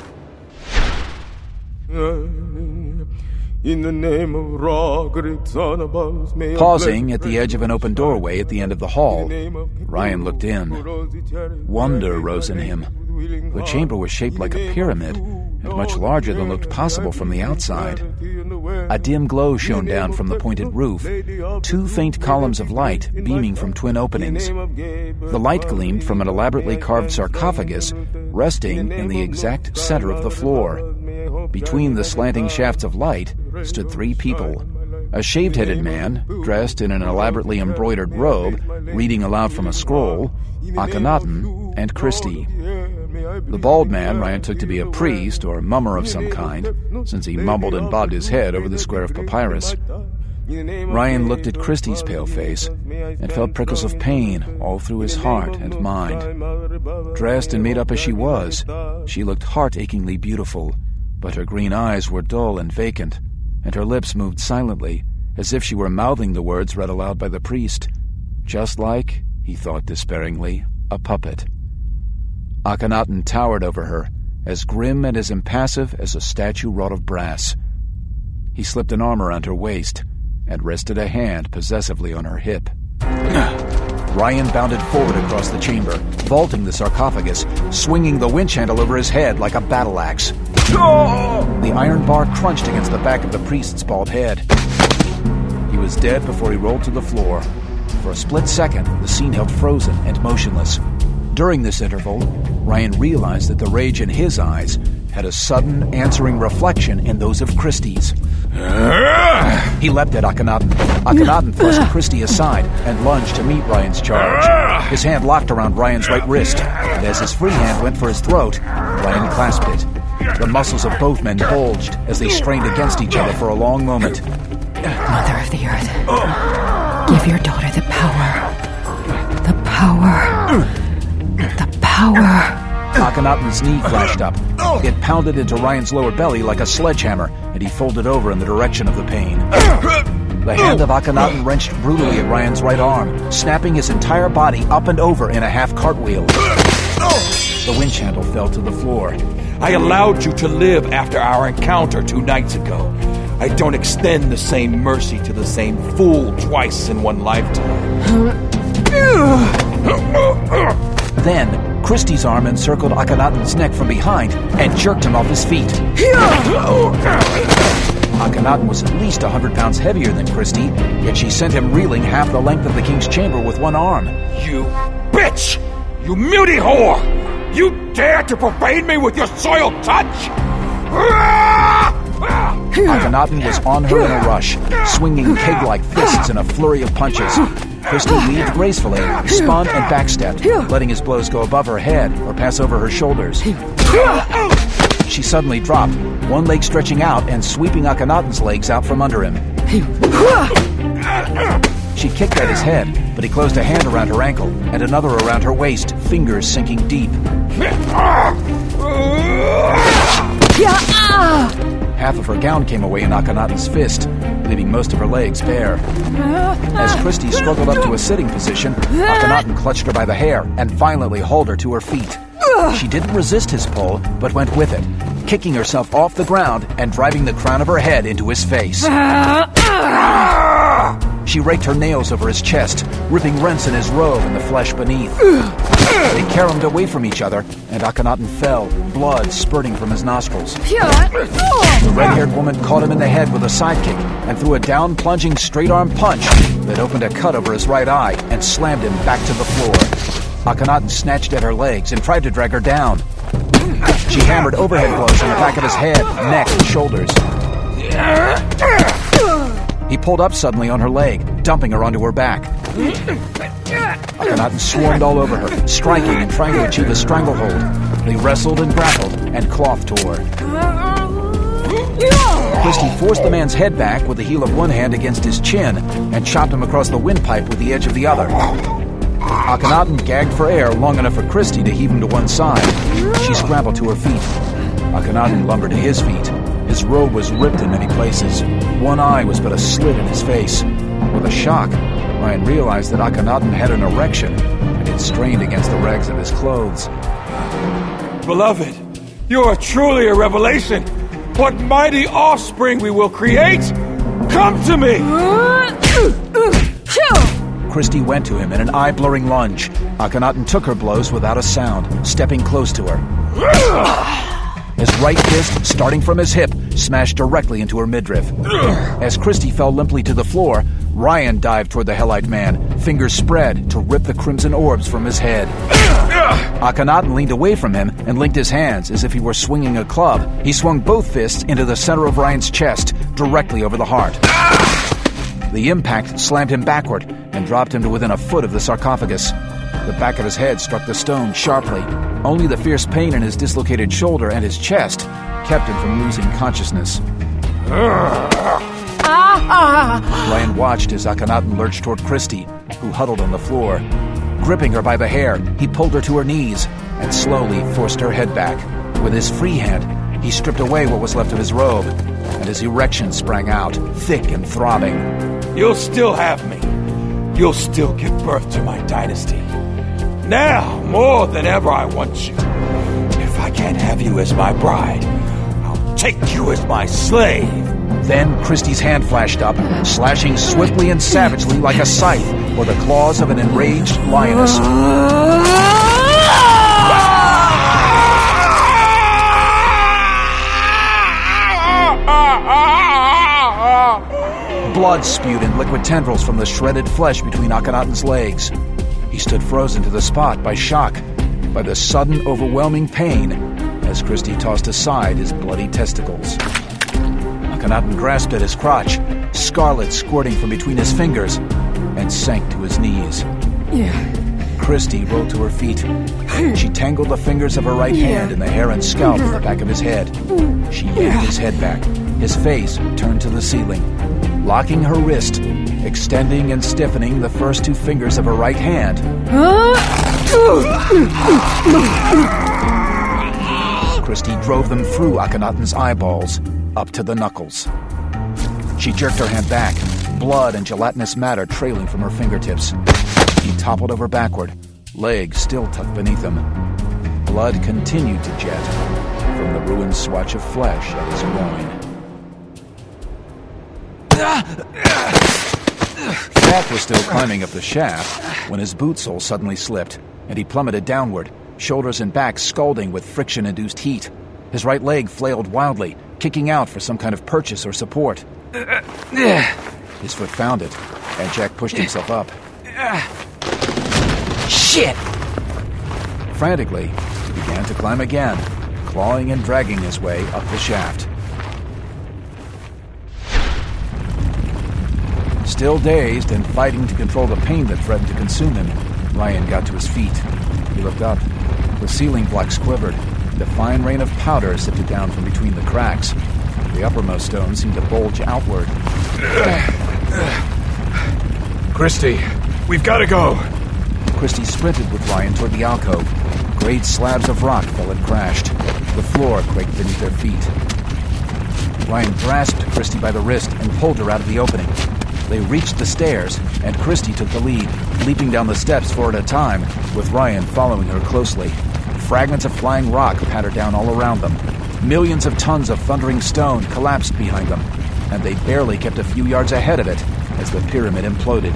In the name of Roderick, son of us, pausing at the edge of an open doorway at the end of the hall, Ryan looked in. Wonder rose in him. The chamber was shaped like a pyramid, and much larger than looked possible from the outside. A dim glow shone down from the pointed roof, 2 faint columns of light beaming from twin openings. The light gleamed from an elaborately carved sarcophagus resting in the exact center of the floor. Between the slanting shafts of light stood 3 people. A shaved-headed man, dressed in an elaborately embroidered robe, reading aloud from a scroll, Akhenaten, and Christie. The bald man Ryan took to be a priest or mummer of some kind, since he mumbled and bobbed his head over the square of papyrus. Ryan looked at Christie's pale face and felt prickles of pain all through his heart and mind. Dressed and made up as she was, she looked heart-achingly beautiful, but her green eyes were dull and vacant, and her lips moved silently, as if she were mouthing the words read aloud by the priest. Just like, he thought despairingly, a puppet. Akhenaten towered over her, as grim and as impassive as a statue wrought of brass. He slipped an arm around her waist and rested a hand possessively on her hip. Ryan bounded forward across the chamber, vaulting the sarcophagus, swinging the winch handle over his head like a battle axe. The iron bar crunched against the back of the priest's bald head. He was dead before he rolled to the floor. For a split second, the scene held frozen and motionless. During this interval, Ryan realized that the rage in his eyes had a sudden answering reflection in those of Christie's. He leapt at Akhenaten. Akhenaten thrust Christie aside and lunged to meet Ryan's charge. His hand locked around Ryan's right wrist, and as his free hand went for his throat, Ryan clasped it. The muscles of both men bulged as they strained against each other for a long moment. Mother of the Earth, give your daughter the power. The power. The power. Akhenaten's knee flashed up. It pounded into Ryan's lower belly like a sledgehammer, and he folded over in the direction of the pain. The hand of Akhenaten wrenched brutally at Ryan's right arm, snapping his entire body up and over in a half cartwheel. The winch handle fell to the floor. I allowed you to live after our encounter 2 nights ago. I don't extend the same mercy to the same fool twice in one lifetime. Then, Christie's arm encircled Akhenaten's neck from behind and jerked him off his feet. Akhenaten was at least 100 pounds heavier than Christie, yet she sent him reeling half the length of the king's chamber with one arm. You bitch! You muty whore! You dare to profane me with your soiled touch? Akhenaten was on her in a rush, swinging keg-like fists in a flurry of punches. Christie weaved gracefully, spun and backstepped, letting his blows go above her head or pass over her shoulders. She suddenly dropped, one leg stretching out and sweeping Akhenaten's legs out from under him. She kicked at his head, but he closed a hand around her ankle and another around her waist, fingers sinking deep. half of her gown came away in Akhenaten's fist, leaving most of her legs bare. As Christie struggled up to a sitting position, Akhenaten clutched her by the hair and violently hauled her to her feet. She didn't resist his pull, but went with it, kicking herself off the ground and driving the crown of her head into his face. She raked her nails over his chest, ripping rents in his robe and the flesh beneath. They caromed away from each other, and Akhenaten fell, blood spurting from his nostrils. The red-haired woman caught him in the head with a sidekick and threw a down-plunging straight-arm punch that opened a cut over his right eye and slammed him back to the floor. Akhenaten snatched at her legs and tried to drag her down. She hammered overhead blows on the back of his head, neck, and shoulders. He pulled up suddenly on her leg, dumping her onto her back. Akhenaten swarmed all over her, striking and trying to achieve a stranglehold. They wrestled and grappled, and cloth tore. Christie forced the man's head back with the heel of one hand against his chin and chopped him across the windpipe with the edge of the other. Akhenaten gagged for air long enough for Christie to heave him to one side. She scrambled to her feet. Akhenaten lumbered to his feet. His robe was ripped in many places. One eye was but a slit in his face. With a shock, Ryan realized that Akhenaten had an erection, and it strained against the rags of his clothes. Beloved, you are truly a revelation. What mighty offspring we will create! Come to me! Christie went to him in an eye-blurring lunge. Akhenaten took her blows without a sound, stepping close to her. His right fist, starting from his hip, smashed directly into her midriff. As Christie fell limply to the floor, Ryan dived toward the Hellite man, fingers spread to rip the crimson orbs from his head. Akhenaten leaned away from him and linked his hands as if he were swinging a club. He swung both fists into the center of Ryan's chest, directly over the heart. The impact slammed him backward and dropped him to within a foot of the sarcophagus. The back of his head struck the stone sharply. Only the fierce pain in his dislocated shoulder and his chest kept him from losing consciousness. Ryan watched as Akhenaten lurched toward Christie, who huddled on the floor. Gripping her by the hair, he pulled her to her knees and slowly forced her head back. With his free hand, he stripped away what was left of his robe, and his erection sprang out, thick and throbbing. You'll still have me. You'll still give birth to my dynasty. Now, more than ever, I want you. If I can't have you as my bride, I'll take you as my slave. Then Christie's hand flashed up, slashing swiftly and savagely like a scythe or the claws of an enraged lioness. Blood spewed in liquid tendrils from the shredded flesh between Akhenaten's legs. He stood frozen to the spot by shock, by the sudden overwhelming pain, as Christie tossed aside his bloody testicles. Akhenaten grasped at his crotch, scarlet squirting from between his fingers, and sank to his knees. Christie rolled to her feet. She tangled the fingers of her right hand in the hair and scalp at the back of his head. She yanked his head back, his face turned to the ceiling. Locking her wrist, extending and stiffening the first two fingers of her right hand. Christie drove them through Akhenaten's eyeballs, up to the knuckles. She jerked her hand back, blood and gelatinous matter trailing from her fingertips. He toppled over backward, legs still tucked beneath him. Blood continued to jet from the ruined swatch of flesh at his groin. Jack was still climbing up the shaft when his boot sole suddenly slipped, and he plummeted downward, shoulders and back scalding with friction-induced heat. His right leg flailed wildly, kicking out for some kind of purchase or support. His foot found it, and Jack pushed himself up. Shit! Frantically, he began to climb again, clawing and dragging his way up the shaft. Still dazed and fighting to control the pain that threatened to consume him, Ryan got to his feet. He looked up. The ceiling blocks quivered. The fine rain of powder sifted down from between the cracks. The uppermost stone seemed to bulge outward. Christie, we've got to go. Christie sprinted with Ryan toward the alcove. Great slabs of rock fell and crashed. The floor quaked beneath their feet. Ryan grasped Christy by the wrist and pulled her out of the opening. They reached the stairs, and Christy took the lead, leaping down the steps 4 at a time, with Ryan following her closely. Fragments of flying rock pattered down all around them. Millions of tons of thundering stone collapsed behind them, and they barely kept a few yards ahead of it as the pyramid imploded.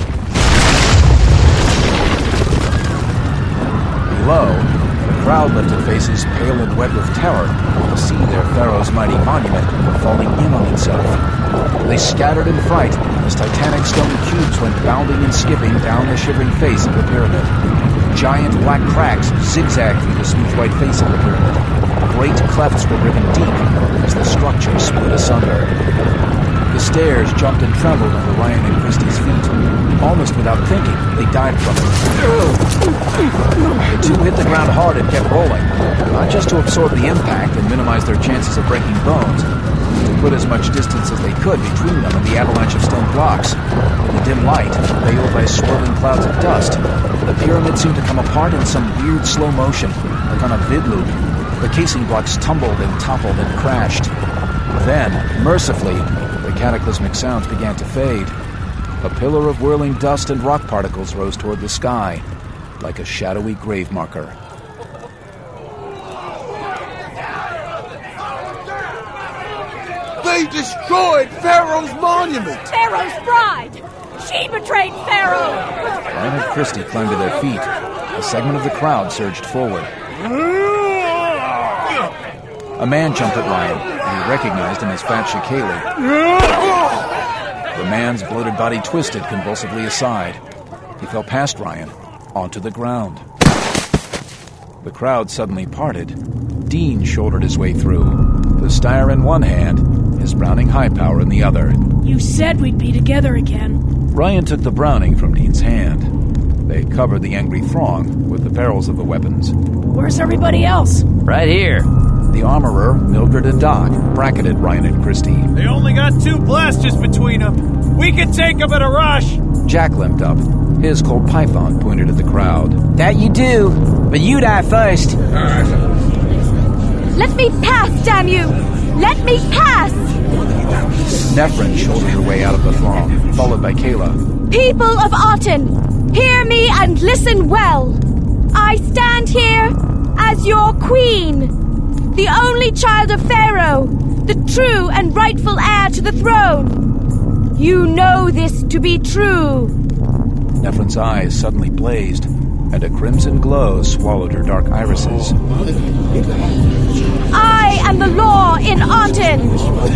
Below, the crowd lifted faces pale and wet with terror to see their pharaoh's mighty monument falling in on itself. They scattered in fright as titanic stone cubes went bounding and skipping down the shivering face of the pyramid. Giant black cracks zigzagged through the smooth white face of the pyramid. Great clefts were riven deep as the structure split asunder. The stairs jumped and trembled under Ryan and Christy's feet. Almost without thinking, they dived from it. The two hit the ground hard and kept rolling, not just to absorb the impact and minimize their chances of breaking bones, but to put as much distance as they could between them and the avalanche of stone blocks. In the dim light, veiled by swirling clouds of dust, the pyramid seemed to come apart in some weird slow motion, like on a vid loop. The casing blocks tumbled and toppled and crashed. Then, mercifully, the cataclysmic sounds began to fade. A pillar of whirling dust and rock particles rose toward the sky, like a shadowy grave marker. They destroyed Pharaoh's monument! Pharaoh's bride! She betrayed Pharaoh! Ryan and Christy climbed to their feet. A segment of the crowd surged forward. A man jumped at Ryan, and he recognized him as Fat Shikeli. The man's bloated body twisted convulsively aside. He fell past Ryan, onto the ground. The crowd suddenly parted. Dean shouldered his way through, the Steyr in one hand, his Browning high power in the other. You said we'd be together again. Ryan took the Browning from Dean's hand. They covered the angry throng with the barrels of the weapons. Where's everybody else? Right here. The armorer, Mildred and Doc, bracketed Ryan and Christy. They only got 2 blasters between them. We can take them at a rush. Jack limped up. His Colt Python pointed at the crowd. That you do, but you die first. Let me pass, damn you! Let me pass! Nephrin shouldered her way out of the throng, followed by Kayla. People of Aten, hear me and listen well. I stand here as your queen. The only child of Pharaoh, the true and rightful heir to the throne. You know this to be true. Nephrin's eyes suddenly blazed, and a crimson glow swallowed her dark irises. I am the law in Aten.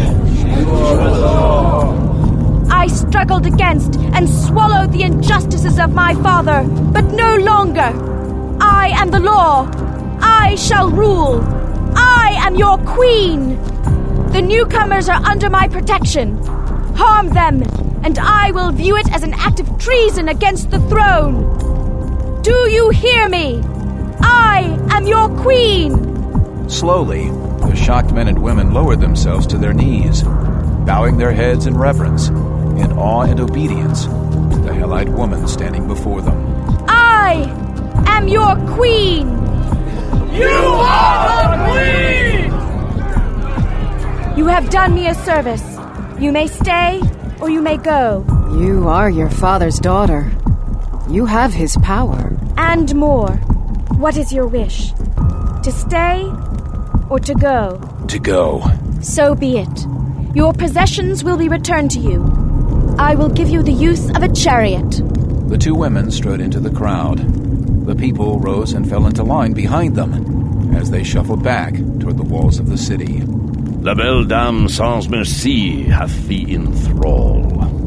I struggled against and swallowed the injustices of my father, but no longer. I am the law. I shall rule. I am your queen. The newcomers are under my protection. Harm them, and I will view it as an act of treason against the throne. Do you hear me? I am your queen. Slowly, the shocked men and women lowered themselves to their knees, bowing their heads in reverence, in awe and obedience to the hell-eyed woman standing before them. I am your queen. You are the queen! You have done me a service. You may stay, or you may go. You are your father's daughter. You have his power. And more. What is your wish? To stay, or to go? To go. So be it. Your possessions will be returned to you. I will give you the use of a chariot. The 2 women strode into the crowd. The people rose and fell into line behind them as they shuffled back toward the walls of the city. La belle dame sans merci hath thee in thrall.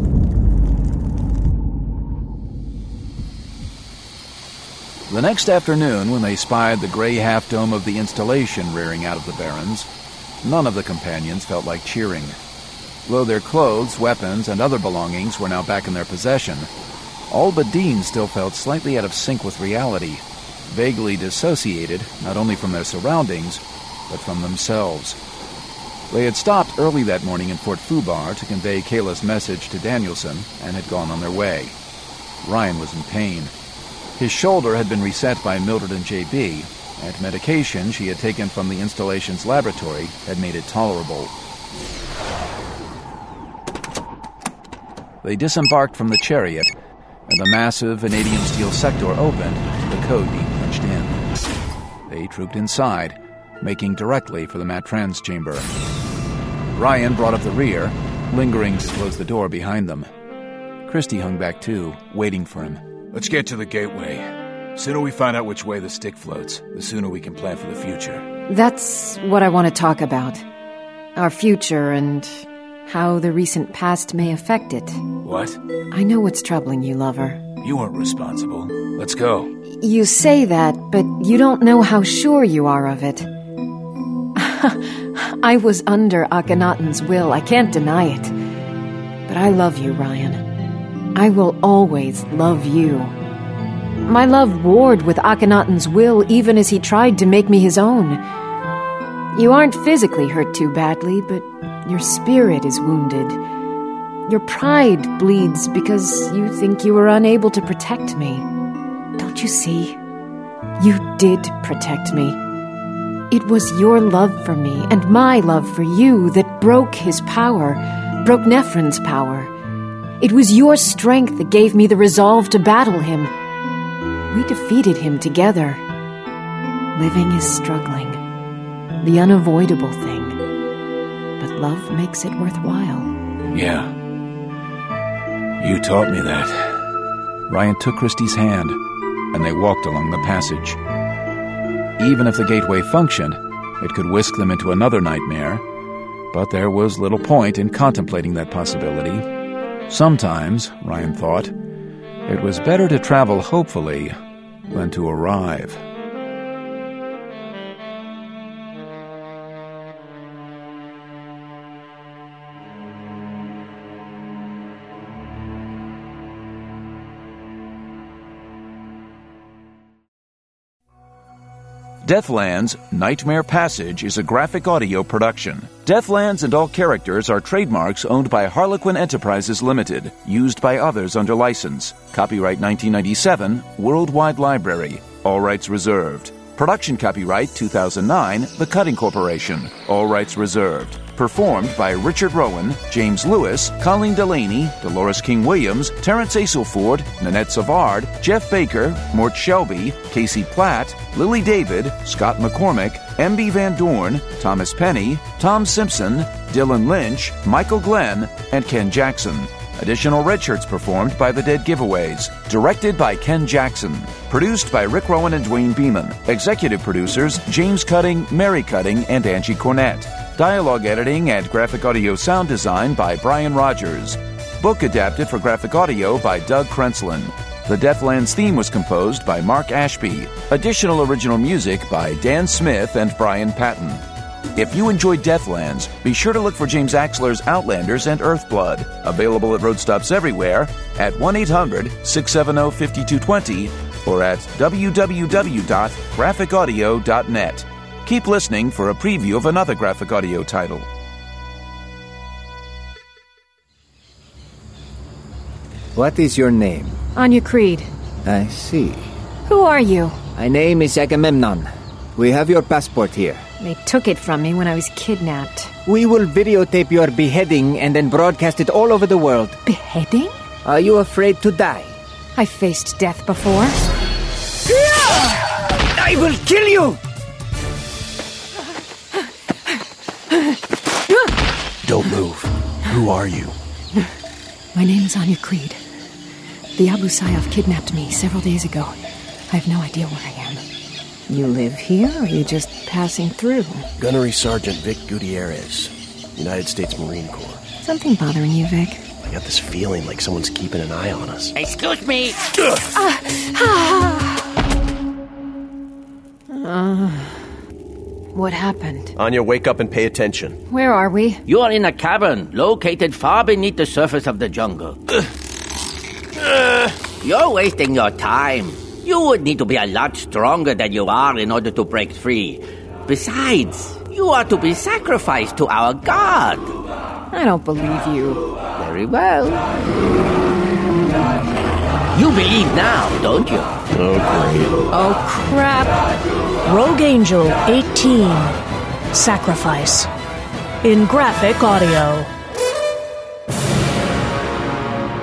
The next afternoon, when they spied the gray half-dome of the installation rearing out of the barrens, none of the companions felt like cheering. Though their clothes, weapons, and other belongings were now back in their possession, all but Dean still felt slightly out of sync with reality, vaguely dissociated not only from their surroundings, but from themselves. They had stopped early that morning in Fort Fubar to convey Kayla's message to Danielson and had gone on their way. Ryan was in pain. His shoulder had been reset by Mildred and J.B., and medication she had taken from the installation's laboratory had made it tolerable. They disembarked from the chariot, and the massive vanadium steel sector opened, the code being punched in. They trooped inside, making directly for the Matrans chamber. Ryan brought up the rear, lingering to close the door behind them. Christy hung back too, waiting for him. Let's get to the gateway. The sooner we find out which way the stick floats, the sooner we can plan for the future. That's what I want to talk about. Our future and how the recent past may affect it. What? I know what's troubling you, lover. You weren't responsible. Let's go. You say that, but you don't know how sure you are of it. I was under Akhenaten's will, I can't deny it. But I love you, Ryan. I will always love you. My love warred with Akhenaten's will even as he tried to make me his own. You aren't physically hurt too badly, but your spirit is wounded. Your pride bleeds because you think you were unable to protect me. Don't you see? You did protect me. It was your love for me and my love for you that broke his power, broke Nephron's power. It was your strength that gave me the resolve to battle him. We defeated him together. Living is struggling, the unavoidable thing. But love makes it worthwhile. Yeah. You taught me that. Ryan took Christy's hand, and they walked along the passage. Even if the gateway functioned, it could whisk them into another nightmare, but there was little point in contemplating that possibility. Sometimes, Ryan thought, it was better to travel hopefully than to arrive. Deathlands Nightmare Passage is a graphic audio production. Deathlands and all characters are trademarks owned by Harlequin Enterprises Limited, used by others under license. Copyright 1997, Worldwide Library. All rights reserved. Production copyright 2009, The Cutting Corporation. All rights reserved. Performed by Richard Rowan, James Lewis, Colleen Delaney, Dolores King-Williams, Terrence Aselford, Nanette Savard, Jeff Baker, Mort Shelby, Casey Platt, Lily David, Scott McCormick, M.B. Van Dorn, Thomas Penny, Tom Simpson, Dylan Lynch, Michael Glenn, and Ken Jackson. Additional red shirts performed by The Dead Giveaways. Directed by Ken Jackson. Produced by Rick Rowan and Dwayne Beeman. Executive producers James Cutting, Mary Cutting, and Angie Cornett. Dialogue editing and graphic audio sound design by Brian Rogers. Book adapted for graphic audio by Doug Krenslin. The Deathlands theme was composed by Mark Ashby. Additional original music by Dan Smith and Brian Patton. If you enjoyed Deathlands, be sure to look for James Axler's Outlanders and Earthblood, available at roadstops everywhere at 1-800-670-5220 or at www.graphicaudio.net. Keep listening for a preview of another graphic audio title. What is your name? Anya Creed. I see. Who are you? My name is Agamemnon. We have your passport here. They took it from me when I was kidnapped. We will videotape your beheading and then broadcast it all over the world. Beheading? Are you afraid to die? I faced death before. I will kill you! Don't move. Who are you? My name is Anya Creed. The Abu Sayyaf kidnapped me several days ago. I have no idea where I am. You live here, or are you just passing through? Gunnery Sergeant Vic Gutierrez, United States Marine Corps. Something bothering you, Vic? I got this feeling like someone's keeping an eye on us. Excuse me! What happened? Anya, wake up and pay attention. Where are we? You are in a cabin located far beneath the surface of the jungle. You're wasting your time. You would need to be a lot stronger than you are in order to break free. Besides, you are to be sacrificed to our god. I don't believe you. Very well. You believe now, don't you? Oh, great. Oh, crap. Rogue Angel 18. Sacrifice. In graphic audio.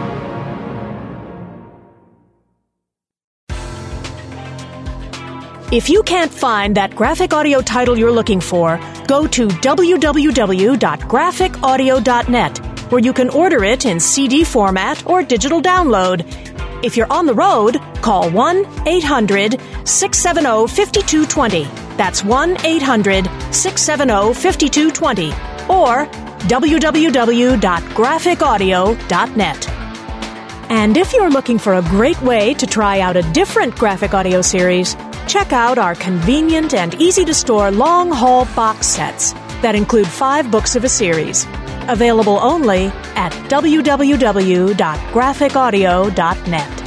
If you can't find that graphic audio title you're looking for, go to www.graphicaudio.net, where you can order it in CD format or digital download. If you're on the road, call 1-800-670-5220. That's 1-800-670-5220. Or www.graphicaudio.net. And if you're looking for a great way to try out a different graphic audio series, check out our convenient and easy-to-store long-haul box sets that include 5 books of a series. Available only at www.graphicaudio.net.